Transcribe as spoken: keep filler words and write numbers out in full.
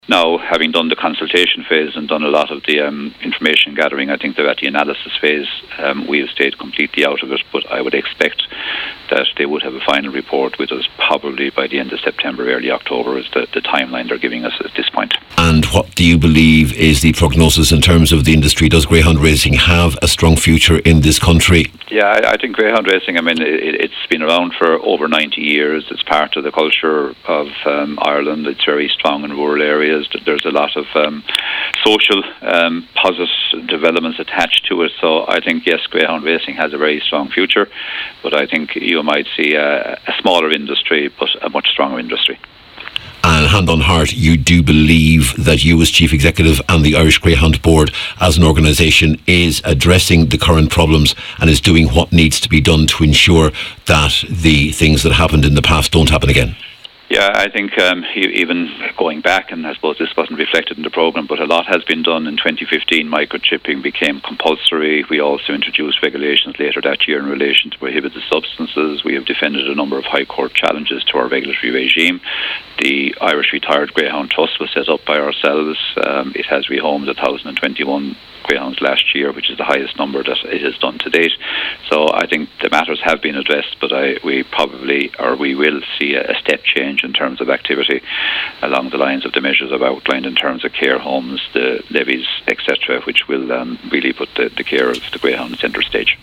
Now, having done the consultation phase and done a lot of the um, information gathering, I think they're at the analysis phase. Um, we have stayed completely out of it, but I would expect that they would have a final report with us probably by the end of September, early October is the, the timeline they're giving us at this point. And what do you believe is the prognosis in terms of the industry? Does greyhound racing have a strong future in this country? Yeah, I, I think greyhound racing, I mean, it, it's been around for over ninety years. It's part of the culture of um, Ireland. It's very strong in rural areas. There's a lot of um, social um, positive developments attached to it. So I think, yes, greyhound racing has a very strong future, but I think you might see a, a smaller industry, but a much stronger industry. And hand on heart, you do believe that you as Chief Executive and the Irish Greyhound Board as an organisation is addressing the current problems and is doing what needs to be done to ensure that the things that happened in the past don't happen again? Yeah, I think um, even going back, and I suppose this wasn't reflected in the programme, but a lot has been done. In twenty fifteen, microchipping became compulsory. We also introduced regulations later that year in relation to prohibited substances. We have defended a number of High Court challenges to our regulatory regime. The Irish Retired Greyhound Trust was set up by ourselves. Um, it has rehomed one thousand twenty-one greyhounds last year, which is the highest number that it has done to date. So I think the matters have been addressed, but I, we probably, or we will see a, a step change in terms of activity along the lines of the measures I've outlined in terms of care homes, the levies, et cetera, which will um, really put the, the care of the greyhound centre stage.